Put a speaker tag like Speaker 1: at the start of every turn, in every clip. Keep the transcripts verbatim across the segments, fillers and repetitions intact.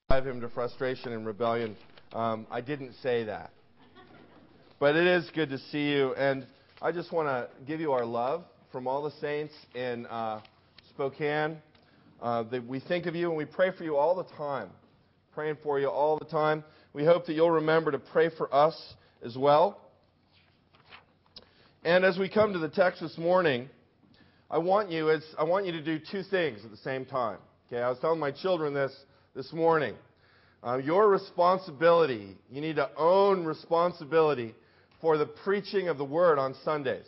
Speaker 1: drive him to frustration and rebellion. Um, I didn't say that. But it is good to see you, and I just want to give you our love from all the saints in uh, Spokane. Uh, that we think of you and we pray for you all the time. Praying for you all the time. We hope that you'll remember to pray for us as well. And as we come to the text this morning, I want you as I want you to do two things at the same time. Okay, I was telling my children this this morning. Uh, your responsibility, you need to own responsibility for the preaching of the Word on Sundays.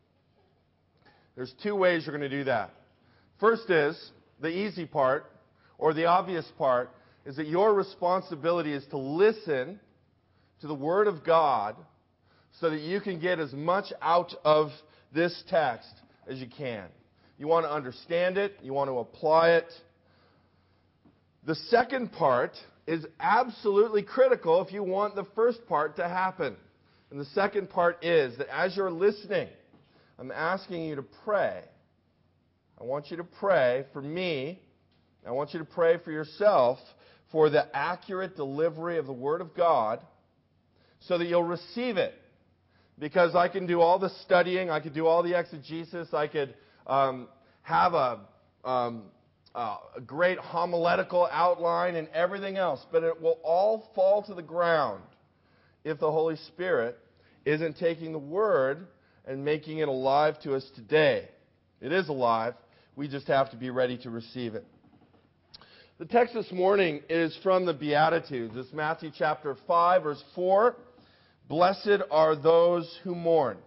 Speaker 1: There's two ways you're going to do that. First is, the easy part, or the obvious part, is that your responsibility is to listen to the Word of God so that you can get as much out of this text as you can. You want to understand it. You want to apply it. The second part is absolutely critical if you want the first part to happen. And the second part is that as you're listening, I'm asking you to pray. I want you to pray for me. I want you to pray for yourself for the accurate delivery of the Word of God so that you'll receive it. Because I can do all the studying, I could do all the exegesis, I could um, have a, um, uh, a great homiletical outline and everything else, but it will all fall to the ground if the Holy Spirit isn't taking the Word and making it alive to us today. It is alive. We just have to be ready to receive it. The text this morning is from the Beatitudes. It's Matthew chapter five, verse four. Blessed are those who mourn.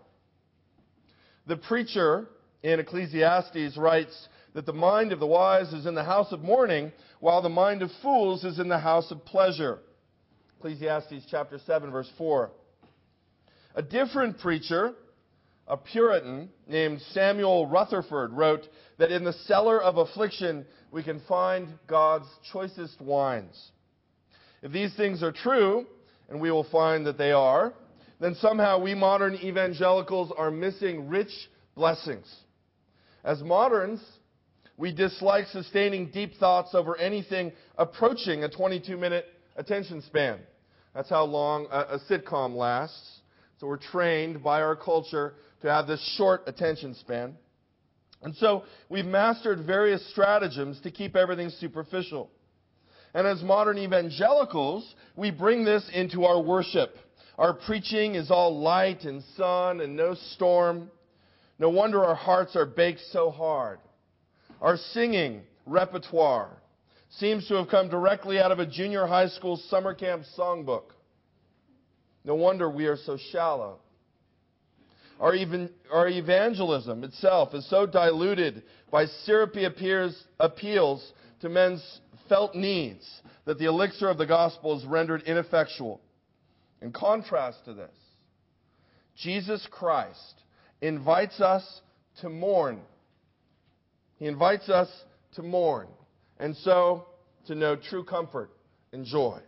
Speaker 1: The preacher in Ecclesiastes writes that the mind of the wise is in the house of mourning, while the mind of fools is in the house of pleasure. Ecclesiastes chapter seven, verse four. A different preacher, a Puritan named Samuel Rutherford, wrote that in the cellar of affliction we can find God's choicest wines. If these things are true, and we will find that they are, then somehow we modern evangelicals are missing rich blessings. As moderns, we dislike sustaining deep thoughts over anything approaching a twenty-two minute attention span. That's how long a, a sitcom lasts. So we're trained by our culture to have this short attention span. And so we've mastered various stratagems to keep everything superficial. And as modern evangelicals, we bring this into our worship. Our preaching is all light and sun and no storm. No wonder our hearts are baked so hard. Our singing repertoire seems to have come directly out of a junior high school summer camp songbook. No wonder we are so shallow. Our, even, our evangelism itself is so diluted by syrupy appears, appeals to men's felt needs that the elixir of the gospel is rendered ineffectual. In contrast to this, Jesus Christ invites us to mourn. He invites us to mourn, and so to know true comfort and joy.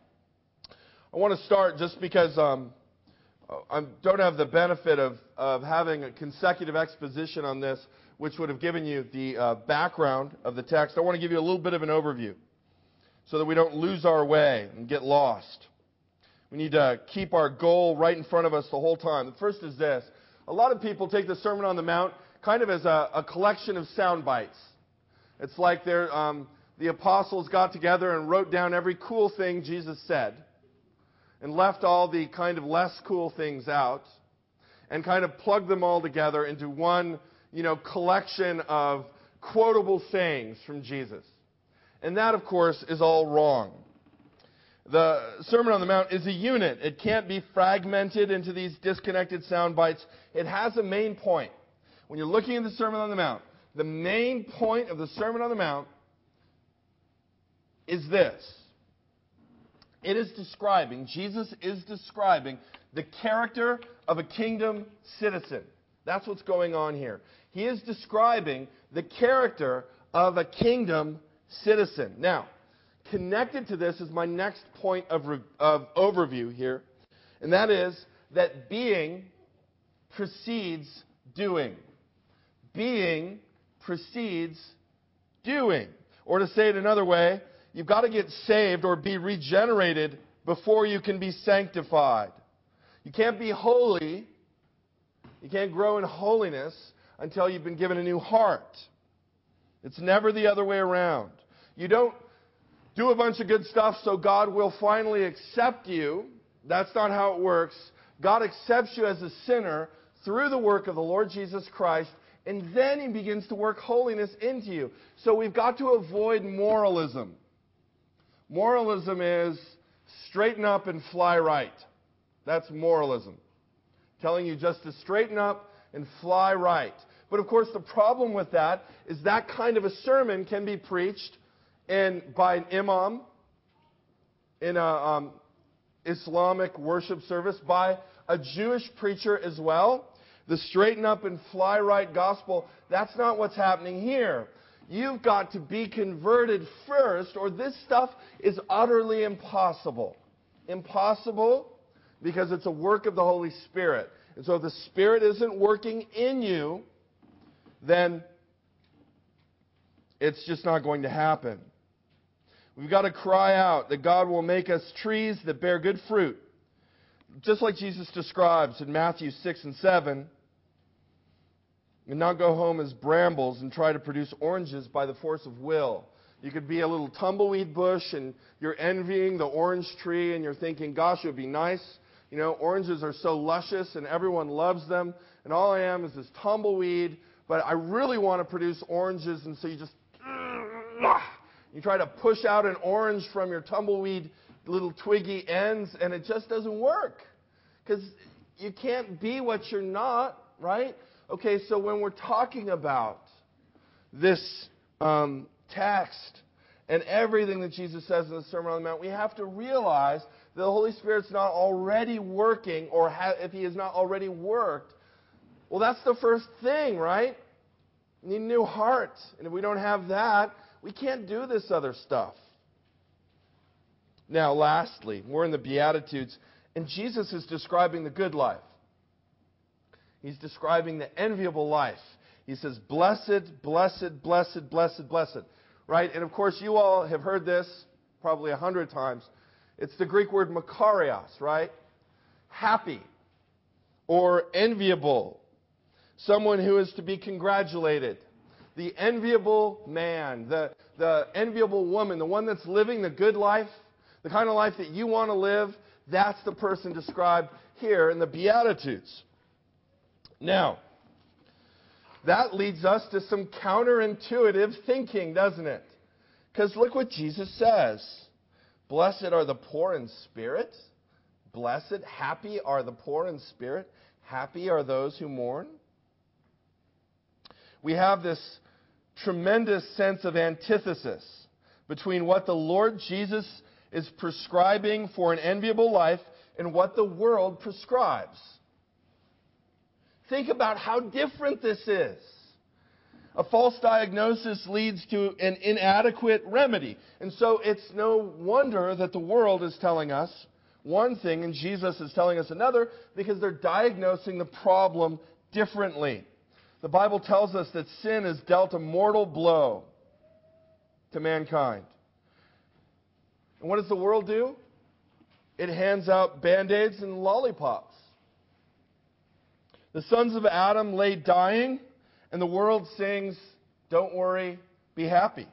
Speaker 1: I want to start just because um, I don't have the benefit of, of having a consecutive exposition on this, which would have given you the uh, background of the text. I want to give you a little bit of an overview so that we don't lose our way and get lost. We need to keep our goal right in front of us the whole time. The first is this. A lot of people take the Sermon on the Mount kind of as a, a collection of sound bites. It's like they're, um, the apostles got together and wrote down every cool thing Jesus said and left all the kind of less cool things out and kind of plugged them all together into one, you know, collection of quotable sayings from Jesus. And that, of course, is all wrong. The Sermon on the Mount is a unit. It can't be fragmented into these disconnected sound bites. It has a main point. When you're looking at the Sermon on the Mount, the main point of the Sermon on the Mount is this. It is describing, Jesus is describing the character of a kingdom citizen. That's what's going on here. He is describing the character of a kingdom citizen. Now, connected to this is my next point of, re- of overview here, and that is that being precedes doing. Being precedes doing. Or to say it another way, you've got to get saved or be regenerated before you can be sanctified. You can't be holy, you can't grow in holiness until you've been given a new heart. It's never the other way around. You don't do a bunch of good stuff so God will finally accept you. That's not how it works. God accepts you as a sinner through the work of the Lord Jesus Christ, and then He begins to work holiness into you. So we've got to avoid moralism. Moralism is straighten up and fly right. That's moralism. Telling you just to straighten up and fly right. But of course the problem with that is that kind of a sermon can be preached in, by an imam in a um, Islamic worship service, by a Jewish preacher as well. The straighten up and fly right gospel, that's not what's happening here. You've got to be converted first, or this stuff is utterly impossible. Impossible because it's a work of the Holy Spirit. And so if the Spirit isn't working in you, then it's just not going to happen. We've got to cry out that God will make us trees that bear good fruit. Just like Jesus describes in Matthew six and seven, and not go home as brambles and try to produce oranges by the force of will. You could be a little tumbleweed bush and you're envying the orange tree and you're thinking, gosh, it would be nice. You know, oranges are so luscious and everyone loves them. And all I am is this tumbleweed, but I really want to produce oranges. And so you just, you try to push out an orange from your tumbleweed little twiggy ends, and it just doesn't work. Because you can't be what you're not, right? Okay, so when we're talking about this um, text and everything that Jesus says in the Sermon on the Mount, we have to realize that the Holy Spirit's not already working, or ha- if He has not already worked, well, that's the first thing, right? We need a new heart. And if we don't have that, we can't do this other stuff. Now, lastly, we're in the Beatitudes, and Jesus is describing the good life. He's describing the enviable life. He says, blessed, blessed, blessed, blessed, blessed. Right? And of course, you all have heard this probably a hundred times. It's the Greek word makarios, right? Happy or enviable. Someone who is to be congratulated. The enviable man, the, the enviable woman, the one that's living the good life, the kind of life that you want to live, that's the person described here in the Beatitudes. Now, that leads us to some counterintuitive thinking, doesn't it? Because look what Jesus says. Blessed are the poor in spirit. Blessed, happy are the poor in spirit. Happy are those who mourn. We have this tremendous sense of antithesis between what the Lord Jesus is prescribing for an enviable life and what the world prescribes. Think about how different this is. A false diagnosis leads to an inadequate remedy. And so it's no wonder that the world is telling us one thing and Jesus is telling us another, because they're diagnosing the problem differently. The Bible tells us that sin has dealt a mortal blow to mankind. And what does the world do? It hands out Band-Aids and lollipops. The sons of Adam lay dying, and the world sings, don't worry, be happy.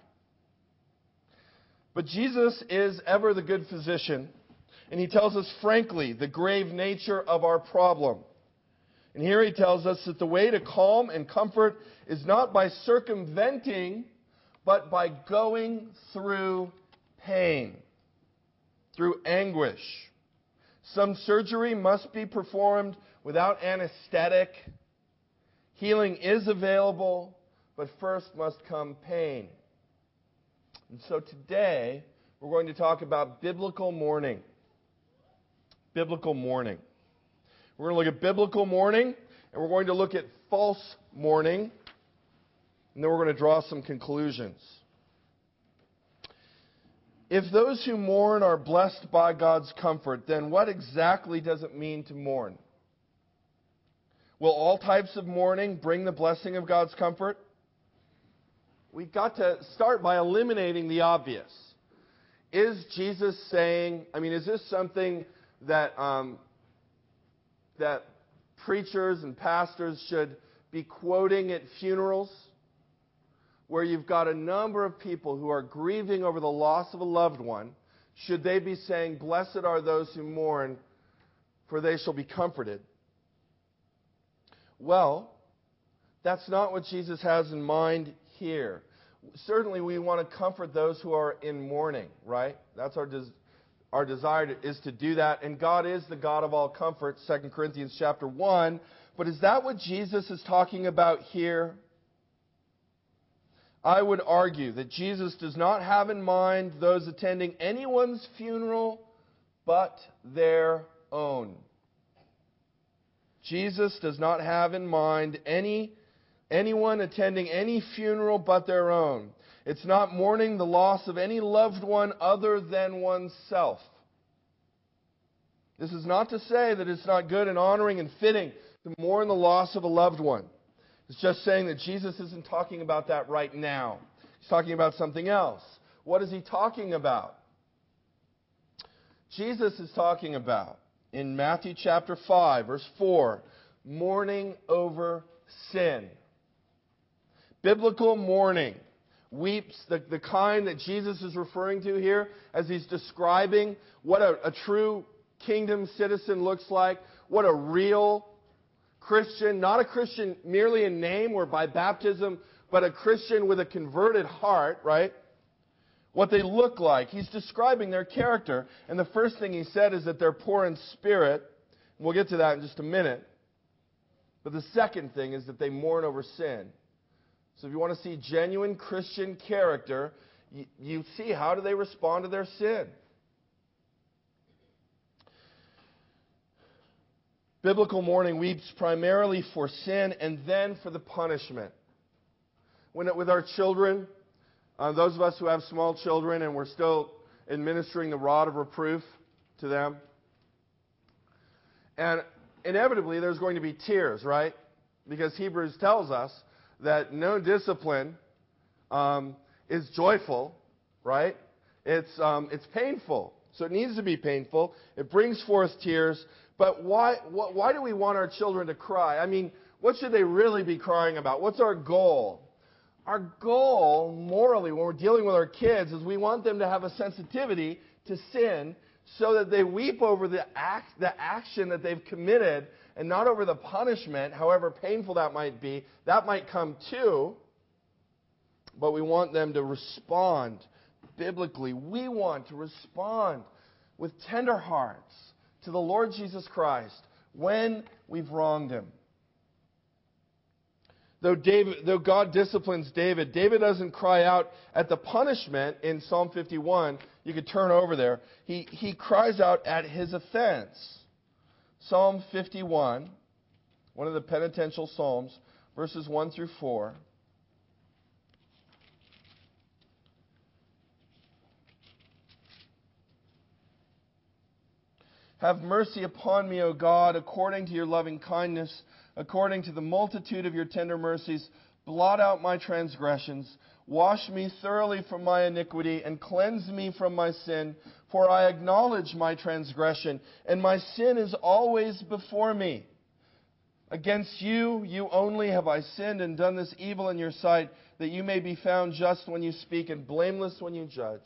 Speaker 1: But Jesus is ever the good physician, and He tells us frankly the grave nature of our problem. And here He tells us that the way to calm and comfort is not by circumventing, but by going through pain, through anguish. Some surgery must be performed without anesthetic. Healing is available, but first must come pain. And so today, we're going to talk about biblical mourning. Biblical mourning. We're going to look at biblical mourning, and we're going to look at false mourning, and then we're going to draw some conclusions. If those who mourn are blessed by God's comfort, then what exactly does it mean to mourn? Will all types of mourning bring the blessing of God's comfort? We've got to start by eliminating the obvious. is Jesus saying, I mean, is this something that um, that preachers and pastors should be quoting at funerals, where you've got a number of people who are grieving over the loss of a loved one? Should they be saying, "Blessed are those who mourn, for they shall be comforted"? Well, that's not what Jesus has in mind here. Certainly we want to comfort those who are in mourning, right? That's our des- our desire to, is to do that. And God is the God of all comfort, Second Corinthians chapter one. But is that what Jesus is talking about here? I would argue that Jesus does not have in mind those attending anyone's funeral but their own. Jesus does not have in mind any anyone attending any funeral but their own. It's not mourning the loss of any loved one other than oneself. This is not to say that it's not good and honoring and fitting to mourn the loss of a loved one. It's just saying that Jesus isn't talking about that right now. He's talking about something else. What is he talking about? Jesus is talking about, in Matthew chapter five, verse four, mourning over sin. Biblical mourning. Weeps, the, the kind that Jesus is referring to here as he's describing what a, a true kingdom citizen looks like, what a real Christian, not a Christian merely in name or by baptism, but a Christian with a converted heart, right? What they look like. He's describing their character. And the first thing he said is that they're poor in spirit. We'll get to that in just a minute. But the second thing is that they mourn over sin. So if you want to see genuine Christian character, you, you see how do they respond to their sin. Biblical mourning weeps primarily for sin and then for the punishment. When it, with our children, uh, those of us who have small children and we're still administering the rod of reproof to them, and inevitably there's going to be tears, right? Because Hebrews tells us that no discipline um, is joyful, right? It's um, it's painful. So it needs to be painful. It brings forth tears. But why, why why do we want our children to cry? I mean, what should they really be crying about? What's our goal? Our goal, morally, when we're dealing with our kids, is we want them to have a sensitivity to sin so that they weep over the act, the action that they've committed and not over the punishment, however painful that might be. That might come too, but we want them to respond biblically. We want to respond with tender hearts to the Lord Jesus Christ when we've wronged him. Though David, though God disciplines David, David doesn't cry out at the punishment in Psalm fifty-one. You could turn over there. He, he cries out at his offense. Psalm fifty-one, one of the penitential psalms, verses one through four. Have mercy upon me, O God, according to your loving kindness, according to the multitude of your tender mercies. Blot out my transgressions. Wash me thoroughly from my iniquity, and cleanse me from my sin. For I acknowledge my transgression, and my sin is always before me. Against you, you only have I sinned and done this evil in your sight, that you may be found just when you speak and blameless when you judge.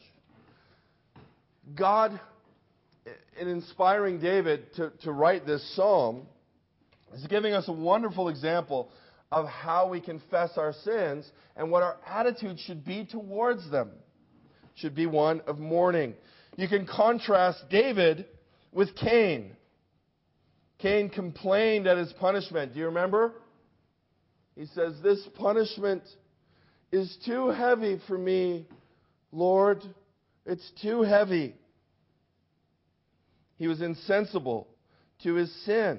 Speaker 1: God, in inspiring David to, to write this psalm, is giving us a wonderful example of how we confess our sins and what our attitude should be towards them. It should be one of mourning. You can contrast David with Cain. Cain complained at his punishment. Do you remember? He says, "This punishment is too heavy for me, Lord. It's too heavy." He was insensible to his sin.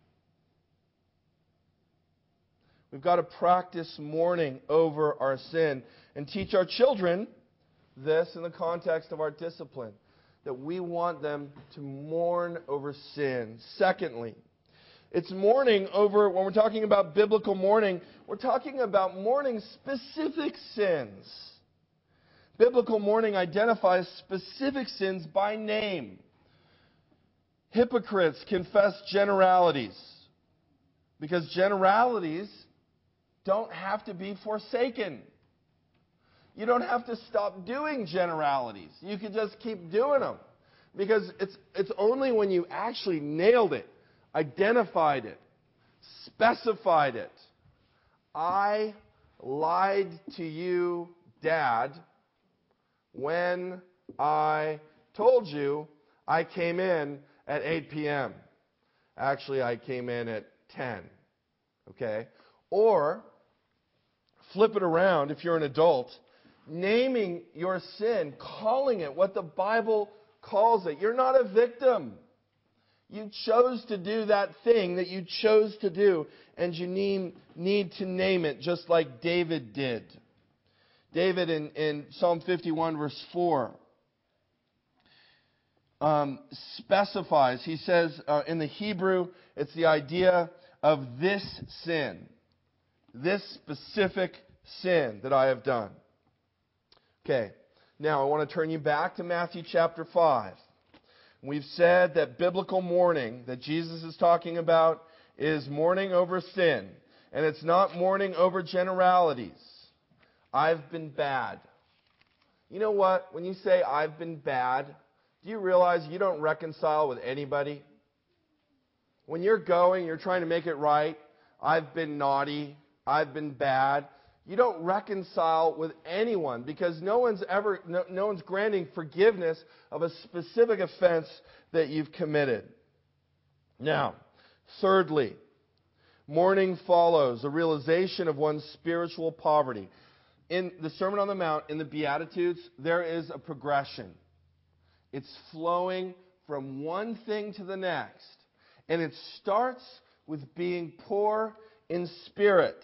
Speaker 1: We've got to practice mourning over our sin and teach our children this in the context of our discipline, that we want them to mourn over sin. Secondly, it's mourning over, when we're talking about biblical mourning, we're talking about mourning specific sins. Biblical mourning identifies specific sins by name. Hypocrites confess generalities because generalities don't have to be forsaken. You don't have to stop doing generalities. You can just keep doing them because it's, it's only when you actually nailed it, identified it, specified it. I lied to you, Dad, when I told you I came in at eight p.m. Actually, I came in at ten. Okay? Or, flip it around if you're an adult, naming your sin, calling it what the Bible calls it. You're not a victim. You chose to do that thing that you chose to do, and you need, need to name it just like David did. David in, in Psalm fifty-one, verse four, um, specifies, he says uh, in the Hebrew, it's the idea of this sin, this specific sin that I have done. Okay, now I want to turn you back to Matthew chapter five. We've said that biblical mourning that Jesus is talking about is mourning over sin, and it's not mourning over generalities. I've been bad. You know what? When you say I've been bad, do you realize you don't reconcile with anybody? When you're going, you're trying to make it right. I've been naughty. I've been bad. You don't reconcile with anyone because no one's ever, no, no one's granting forgiveness of a specific offense that you've committed. Now, thirdly, mourning follows a realization of one's spiritual poverty. In the Sermon on the Mount, in the Beatitudes, there is a progression. It's flowing from one thing to the next. And it starts with being poor in spirit.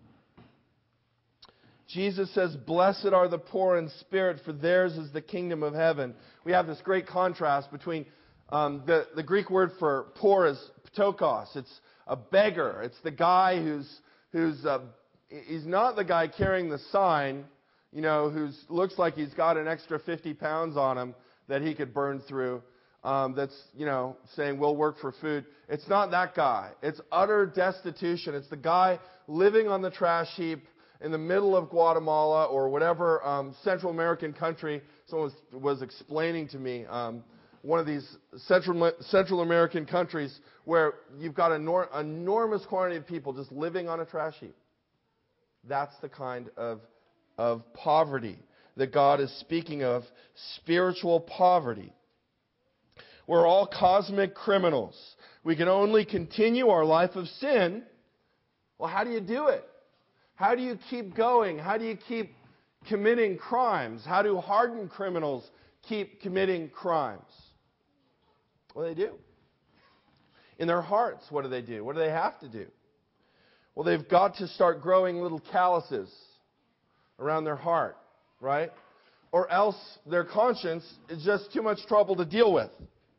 Speaker 1: Jesus says, "Blessed are the poor in spirit, for theirs is the kingdom of heaven." We have this great contrast between um, the, the Greek word for poor is ptokos. It's a beggar. It's the guy who's who's uh, he's not the guy carrying the sign, you know, who looks like he's got an extra fifty pounds on him that he could burn through. Um, that's, you know, saying we'll work for food. It's not that guy. It's utter destitution. It's the guy living on the trash heap in the middle of Guatemala or whatever um, Central American country. Someone was, was explaining to me um, one of these Central, Central American countries where you've got an enor- enormous quantity of people just living on a trash heap. That's the kind of, of poverty that God is speaking of, spiritual poverty. We're all cosmic criminals. We can only continue our life of sin. Well, how do you do it? How do you keep going? How do you keep committing crimes? How do hardened criminals keep committing crimes? Well, they do. In their hearts, what do they do? What do they have to do? Well, they've got to start growing little calluses around their heart, right? Or else their conscience is just too much trouble to deal with.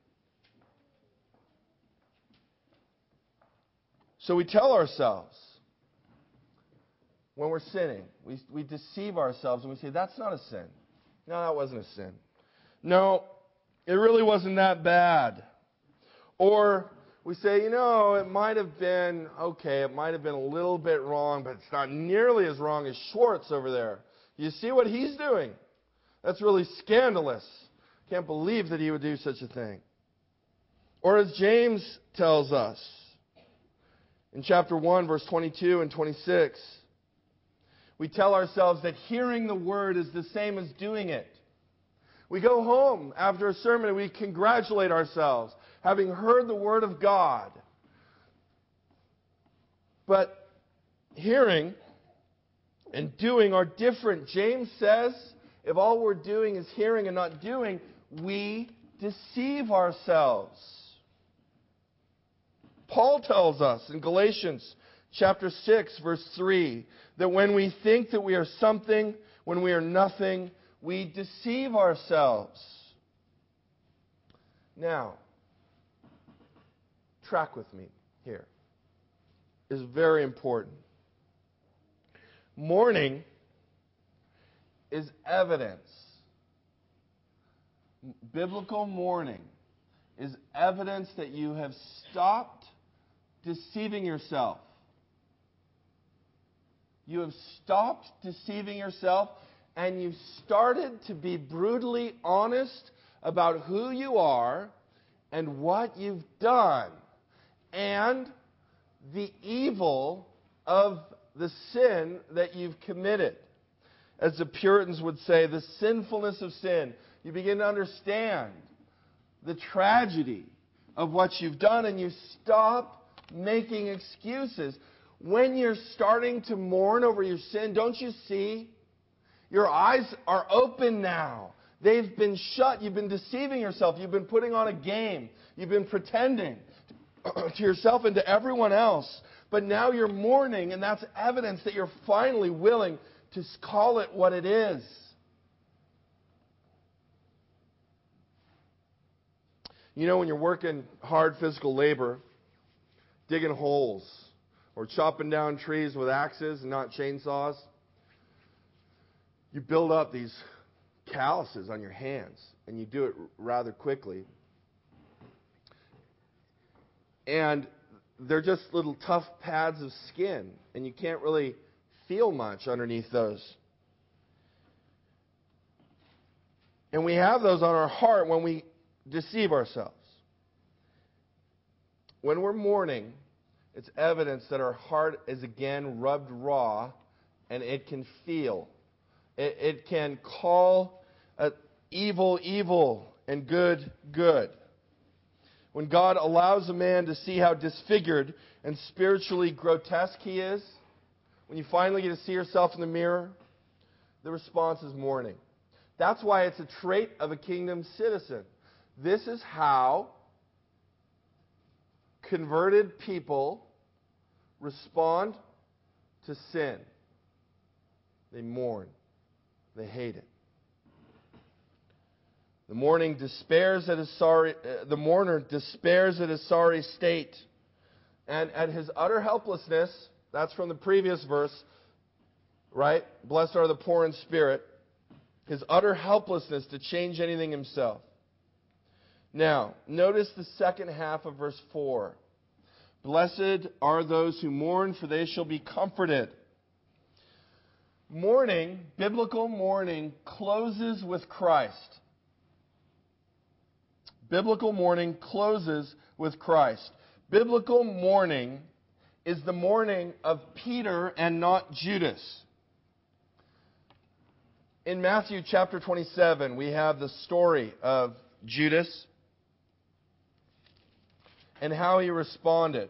Speaker 1: So we tell ourselves, when we're sinning, we, we deceive ourselves and we say, that's not a sin. No, that wasn't a sin. No, it really wasn't that bad. Or we say, you know, it might have been, okay, it might have been a little bit wrong, but it's not nearly as wrong as Schwartz over there. You see what he's doing? That's really scandalous. Can't believe that he would do such a thing. Or as James tells us in chapter one, verse twenty-two and twenty-six, we tell ourselves that hearing the word is the same as doing it. We go home after a sermon and we congratulate ourselves, having heard the word of God. But hearing and doing are different. James says, if all we're doing is hearing and not doing, we deceive ourselves. Paul tells us in Galatians chapter six, verse three, that when we think that we are something, when we are nothing, we deceive ourselves. Now, track with me here. It's very important. Mourning is evidence. Biblical mourning is evidence that you have stopped deceiving yourself. You have stopped deceiving yourself, and you've started to be brutally honest about who you are and what you've done and the evil of the sin that you've committed. As the Puritans would say, the sinfulness of sin. You begin to understand the tragedy of what you've done, and you stop making excuses. When you're starting to mourn over your sin, don't you see? Your eyes are open now. They've been shut. You've been deceiving yourself. You've been putting on a game. You've been pretending to yourself and to everyone else. But now you're mourning, and that's evidence that you're finally willing to call it what it is. You know, when you're working hard physical labor, digging holes, or chopping down trees with axes and not chainsaws, you build up these calluses on your hands, and you do it rather quickly. And they're just little tough pads of skin, and you can't really feel much underneath those. And we have those on our heart when we deceive ourselves. When we're mourning, it's evidence that our heart is again rubbed raw, and it can feel. It, it can call uh, evil, evil, and good, good. When God allows a man to see how disfigured and spiritually grotesque he is, when you finally get to see yourself in the mirror, the response is mourning. That's why it's a trait of a kingdom citizen. This is how converted people respond to sin. They mourn. They hate it. The mourning despairs at his sorry. Uh, the mourner despairs at his sorry state, and at his utter helplessness. That's from the previous verse, right? Blessed are the poor in spirit. His utter helplessness to change anything himself. Now, notice the second half of verse four. Blessed are those who mourn, for they shall be comforted. Mourning, biblical mourning, closes with Christ. Biblical mourning closes with Christ. Biblical mourning is the mourning of Peter and not Judas. In Matthew chapter twenty-seven, we have the story of Judas and how he responded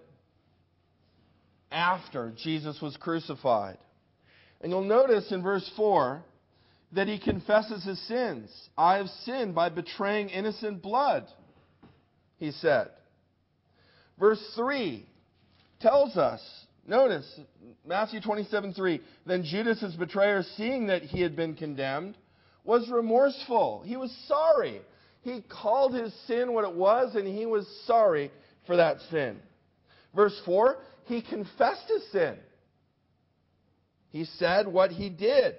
Speaker 1: after Jesus was crucified. And you'll notice in verse four that he confesses his sins. I have sinned by betraying innocent blood, he said. Verse three tells us, notice, Matthew twenty-seven three, then Judas, his betrayer, seeing that he had been condemned, was remorseful. He was sorry. He called his sin what it was, and he was sorry for that sin. Verse four, he confessed his sin. He said what he did.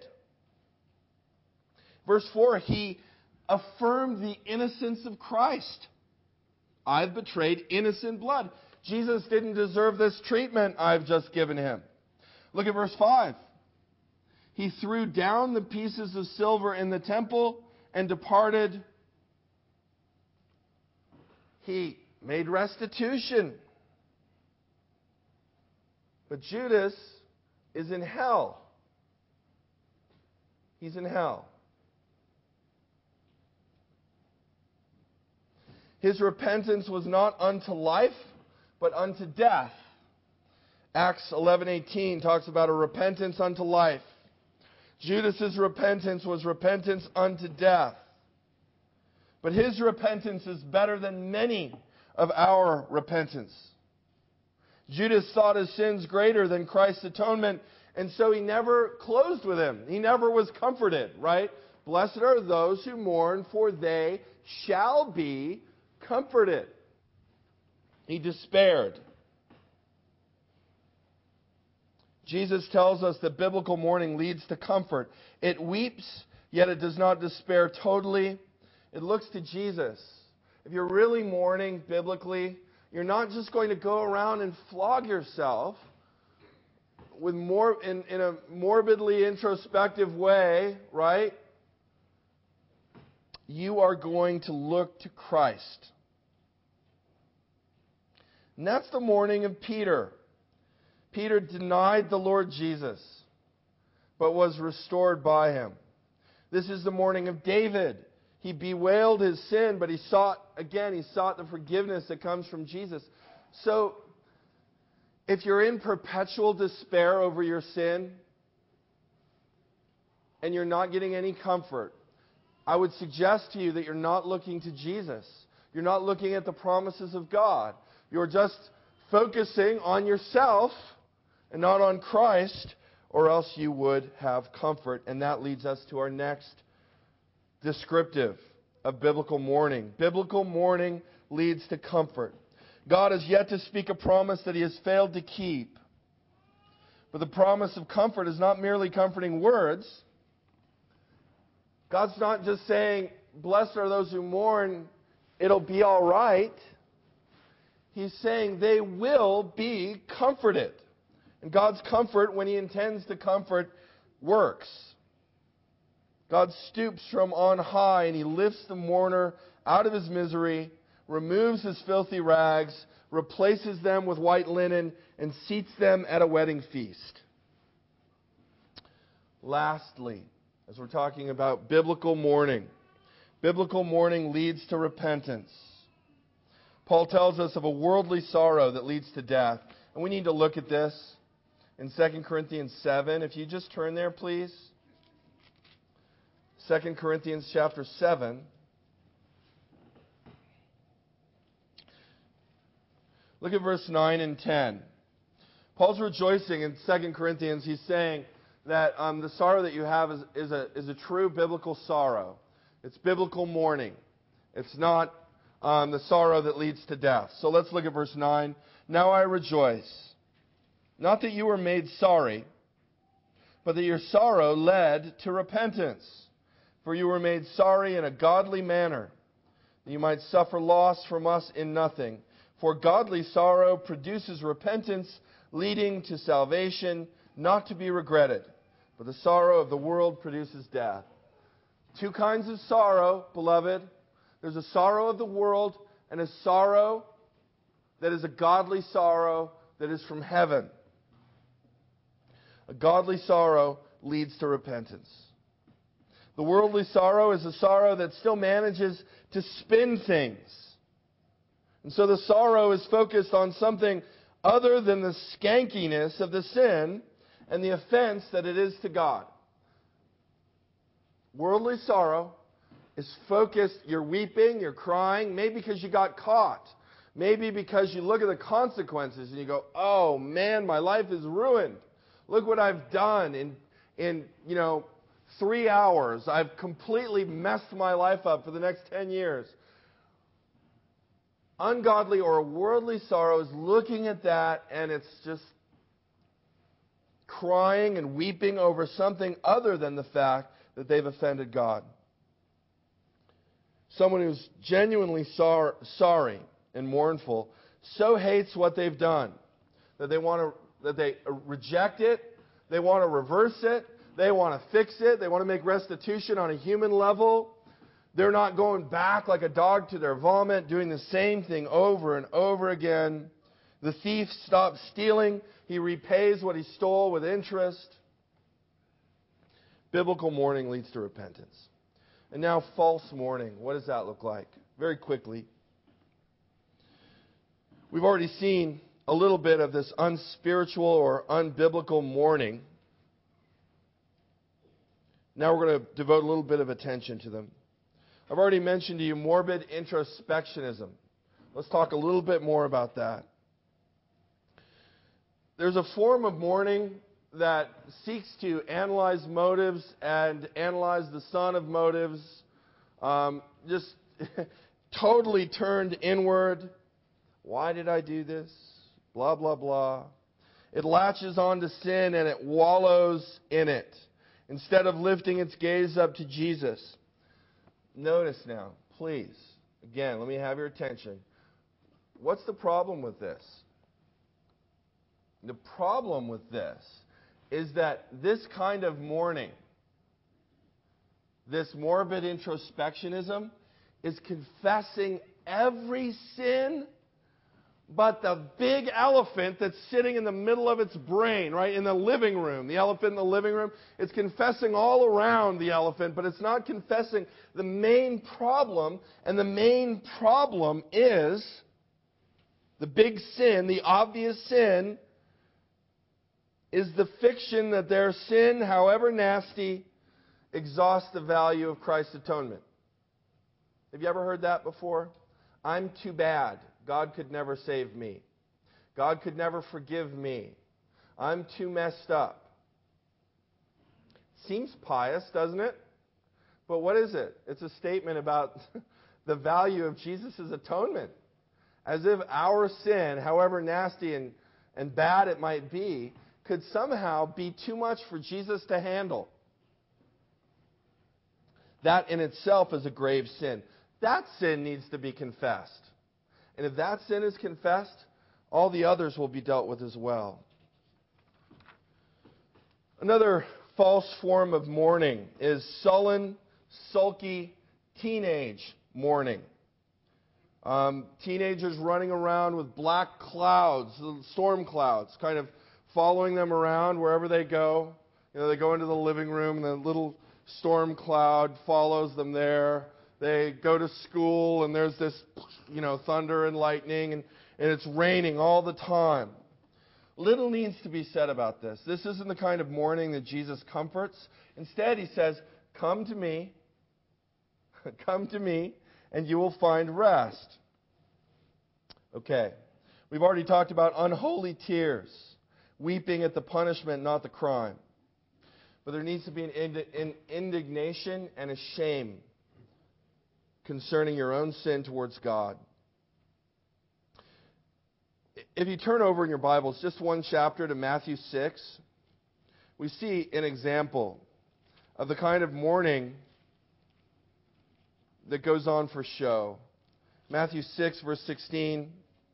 Speaker 1: Verse four, he affirmed the innocence of Christ. I've betrayed innocent blood. Jesus didn't deserve this treatment I've just given him. Look at verse five. He threw down the pieces of silver in the temple and departed. He made restitution. But Judas is in hell. He's in hell. His repentance was not unto life, but unto death. Acts eleven eighteen talks about a repentance unto life. Judas's repentance was repentance unto death. But his repentance is better than many of our repentance. Judas thought his sins greater than Christ's atonement, and so he never closed with him. He never was comforted, right? Blessed are those who mourn, for they shall be comforted. He despaired. Jesus tells us that biblical mourning leads to comfort. It weeps, yet it does not despair totally. It looks to Jesus. If you're really mourning biblically, you're not just going to go around and flog yourself with more in, in a morbidly introspective way, right? You are going to look to Christ. And that's the mourning of Peter. Peter denied the Lord Jesus, but was restored by him. This is the mourning of David. He bewailed his sin, but he sought, again, he sought the forgiveness that comes from Jesus. So, if you're in perpetual despair over your sin, and you're not getting any comfort, I would suggest to you that you're not looking to Jesus. You're not looking at the promises of God. You're just focusing on yourself and not on Christ, or else you would have comfort. And that leads us to our next descriptive of biblical mourning. Biblical mourning leads to comfort. God has yet to speak a promise that He has failed to keep. But the promise of comfort is not merely comforting words. God's not just saying, blessed are those who mourn, it'll be all right. He's saying they will be comforted. And God's comfort, when He intends to comfort, works. God stoops from on high and He lifts the mourner out of his misery, removes his filthy rags, replaces them with white linen, and seats them at a wedding feast. Lastly, as we're talking about biblical mourning, biblical mourning leads to repentance. Paul tells us of a worldly sorrow that leads to death. And we need to look at this in Second Corinthians seven. If you just turn there, please. Second Corinthians chapter seven. Look at verse nine and ten. Paul's rejoicing in Second Corinthians. He's saying that um, the sorrow that you have is, is, a, is a true biblical sorrow. It's biblical mourning. It's not um, the sorrow that leads to death. So let's look at verse nine. Now I rejoice, not that you were made sorry, but that your sorrow led to repentance. For you were made sorry in a godly manner, that you might suffer loss from us in nothing. For godly sorrow produces repentance, leading to salvation, not to be regretted. But the sorrow of the world produces death. Two kinds of sorrow, beloved. There's a sorrow of the world and a sorrow that is a godly sorrow that is from heaven. A godly sorrow leads to repentance. The worldly sorrow is a sorrow that still manages to spin things. And so the sorrow is focused on something other than the skankiness of the sin and the offense that it is to God. Worldly sorrow is focused, you're weeping, you're crying, maybe because you got caught. Maybe because you look at the consequences and you go, oh man, my life is ruined. Look what I've done in, in you know, three hours. I've completely messed my life up for the next ten years. Ungodly or worldly sorrow is looking at that and it's just crying and weeping over something other than the fact that they've offended God. Someone who's genuinely sor- sorry and mournful so hates what they've done that they want to that they reject it, they want to reverse it, they want to fix it, they want to make restitution on a human level. They're not going back like a dog to their vomit, doing the same thing over and over again. The thief stops stealing. He repays what he stole with interest. Biblical mourning leads to repentance. And now false mourning. What does that look like? Very quickly. We've already seen a little bit of this unspiritual or unbiblical mourning. Now we're going to devote a little bit of attention to them. I've already mentioned to you morbid introspectionism. Let's talk a little bit more about that. There's a form of mourning that seeks to analyze motives and analyze the son of motives, um, just totally turned inward. Why did I do this? Blah, blah, blah. It latches onto sin and it wallows in it instead of lifting its gaze up to Jesus. Notice now, please, again, let me have your attention. What's the problem with this? The problem with this is that this kind of mourning, this morbid introspectionism, is confessing every sin but the big elephant that's sitting in the middle of its brain, right, in the living room. The elephant in the living room, it's confessing all around the elephant, but it's not confessing the main problem. And the main problem is the big sin, the obvious sin, is the fiction that their sin, however nasty, exhausts the value of Christ's atonement. Have you ever heard that before? I'm too bad. God could never save me. God could never forgive me. I'm too messed up. Seems pious, doesn't it? But what is it? It's a statement about the value of Jesus' atonement. As if our sin, however nasty and, and bad it might be, could somehow be too much for Jesus to handle. That in itself is a grave sin. That sin needs to be confessed. And if that sin is confessed, all the others will be dealt with as well. Another false form of mourning is sullen, sulky, teenage mourning. Um, teenagers running around with black clouds, storm clouds, kind of following them around wherever they go. You know, they go into the living room and the little storm cloud follows them there. They go to school and there's this, you know, thunder and lightning and, and it's raining all the time. Little needs to be said about this. This isn't the kind of mourning that Jesus comforts. Instead, he says, come to me, come to me, and you will find rest. Okay, we've already talked about unholy tears, weeping at the punishment, not the crime. But there needs to be an, ind- an indignation and a shame concerning your own sin towards God. If you turn over in your Bibles just one chapter to Matthew six, we see an example of the kind of mourning that goes on for show. Matthew six, verse sixteen.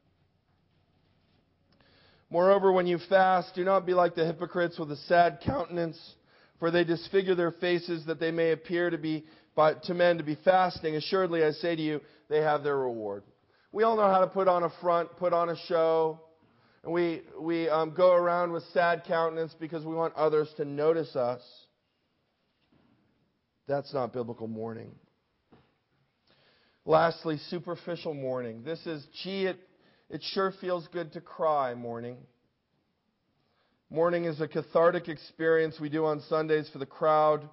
Speaker 1: Moreover, when you fast, do not be like the hypocrites with a sad countenance, for they disfigure their faces that they may appear to be by, to men to be fasting. Assuredly, I say to you, they have their reward. We all know how to put on a front, put on a show. And we, we um, go around with sad countenance because we want others to notice us. That's not biblical mourning. Lastly, superficial mourning. This is, gee, it, it sure feels good to cry mourning. Mourning is a cathartic experience we do on Sundays for the crowd.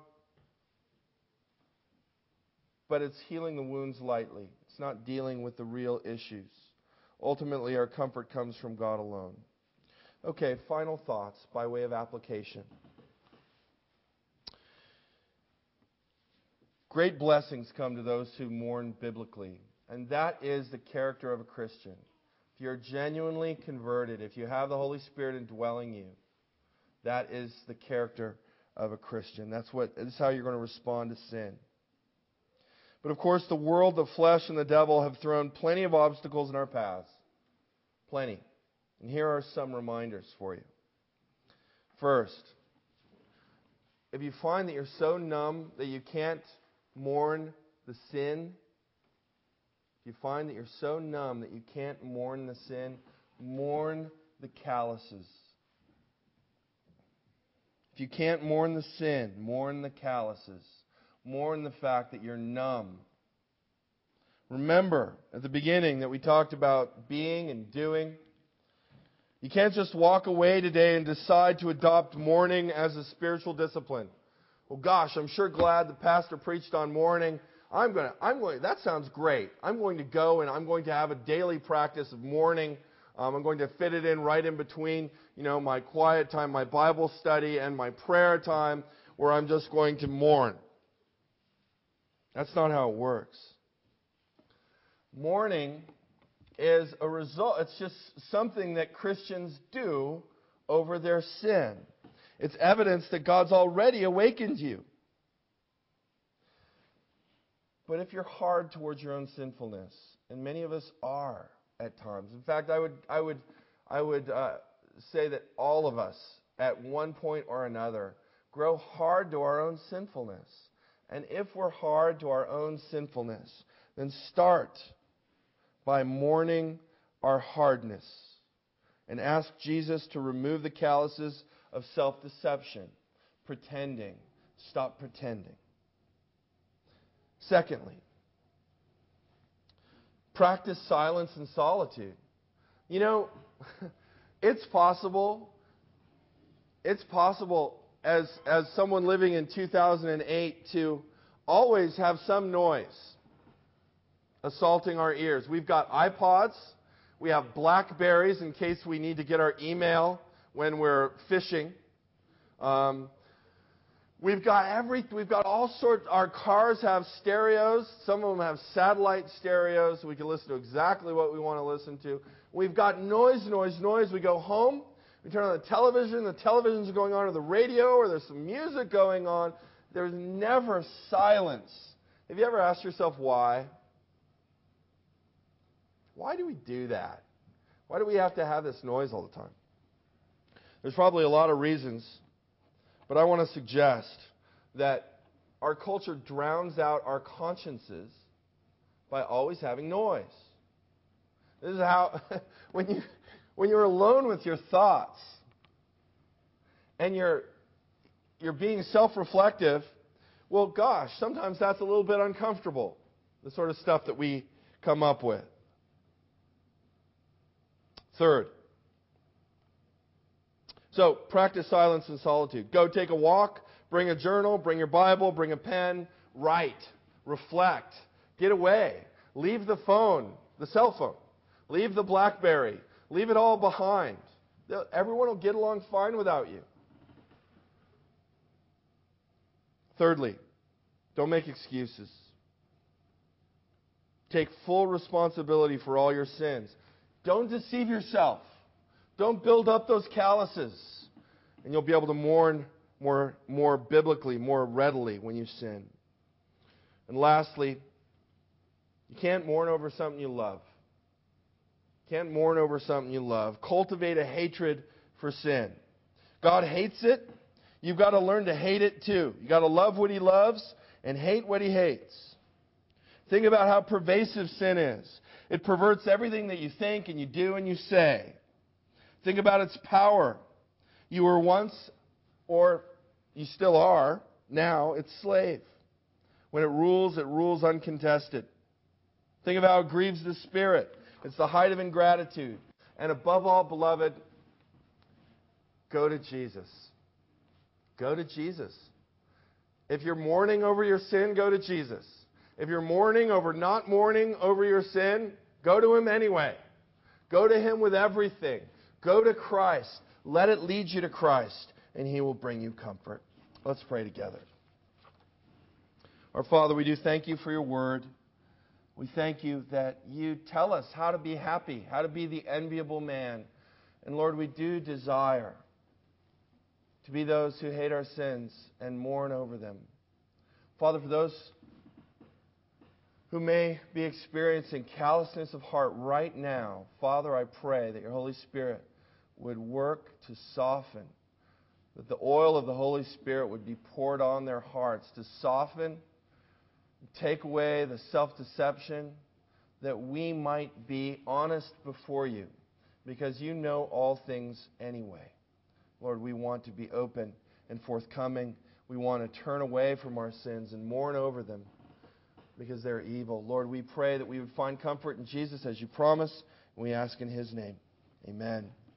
Speaker 1: But it's healing the wounds lightly. It's not dealing with the real issues. Ultimately, our comfort comes from God alone. Okay, final thoughts by way of application. Great blessings come to those who mourn biblically, and that is the character of a Christian. If you're genuinely converted, if you have the Holy Spirit indwelling you, that is the character of a Christian. That's what. This is how you're going to respond to sin. But of course, the world, the flesh, and the devil have thrown plenty of obstacles in our paths. Plenty. And here are some reminders for you. First, if you find that you're so numb that you can't mourn the sin, if you find that you're so numb that you can't mourn the sin, mourn the calluses. If you can't mourn the sin, mourn the calluses. Mourn the fact that you're numb. Remember at the beginning that we talked about being and doing. You can't just walk away today and decide to adopt mourning as a spiritual discipline. Well, gosh, I'm sure glad the pastor preached on mourning. I'm going to, I'm going, that sounds great. I'm going to go and I'm going to have a daily practice of mourning. Um, I'm going to fit it in right in between, you know, my quiet time, my Bible study, and my prayer time, where I'm just going to mourn. That's not how it works. Mourning is a result, it's just something that Christians do over their sin. It's evidence that God's already awakened you. But if you're hard towards your own sinfulness, and many of us are at times. In fact, I would, I would, I would uh, say that all of us, at one point or another, grow hard to our own sinfulness. And if we're hard to our own sinfulness, then start by mourning our hardness and ask Jesus to remove the calluses of self-deception, pretending. Stop pretending. Secondly, practice silence and solitude. You know, it's possible, it's possible as, as someone living in two thousand eight to always have some noise assaulting our ears. We've got iPods, we have Blackberries in case we need to get our email when we're fishing. Um, We've got every, we've got all sorts, our cars have stereos, some of them have satellite stereos, so we can listen to exactly what we want to listen to. We've got noise, noise, noise. We go home, we turn on the television, the television's going on, or the radio, or there's some music going on. There's never silence. Have you ever asked yourself why? Why do we do that? Why do we have to have this noise all the time? There's probably a lot of reasons. But I want to suggest that our culture drowns out our consciences by always having noise. This is how, when, you, when you're alone with your thoughts and you're, you're being self-reflective, well, gosh, sometimes that's a little bit uncomfortable, the sort of stuff that we come up with. Third, so, practice silence and solitude. Go take a walk, bring a journal, bring your Bible, bring a pen, write, reflect, get away. Leave the phone, the cell phone. Leave the Blackberry. Leave it all behind. Everyone will get along fine without you. Thirdly, don't make excuses. Take full responsibility for all your sins. Don't deceive yourself. Don't build up those calluses, and you'll be able to mourn more, more biblically, more readily when you sin. And lastly, you can't mourn over something you love. You can't mourn over something you love. Cultivate a hatred for sin. God hates it. You've got to learn to hate it too. You've got to love what He loves and hate what He hates. Think about how pervasive sin is. It perverts everything that you think and you do and you say. Think about its power. You were once, or you still are, now its slave. When it rules, it rules uncontested. Think of how it grieves the Spirit. It's the height of ingratitude. And above all, beloved, go to Jesus. Go to Jesus. If you're mourning over your sin, go to Jesus. If you're mourning over not mourning over your sin, go to Him anyway. Go to Him with everything. Go to Christ. Let it lead you to Christ, and He will bring you comfort. Let's pray together. Our Father, we do thank You for Your word. We thank You that You tell us how to be happy, how to be the enviable man. And Lord, we do desire to be those who hate our sins and mourn over them. Father, for those who may be experiencing callousness of heart right now, Father, I pray that Your Holy Spirit would work to soften, that the oil of the Holy Spirit would be poured on their hearts to soften, take away the self-deception, that we might be honest before You, because You know all things anyway. Lord, we want to be open and forthcoming. We want to turn away from our sins and mourn over them, because they're evil. Lord, we pray that we would find comfort in Jesus as You promise, and we ask in His name. Amen.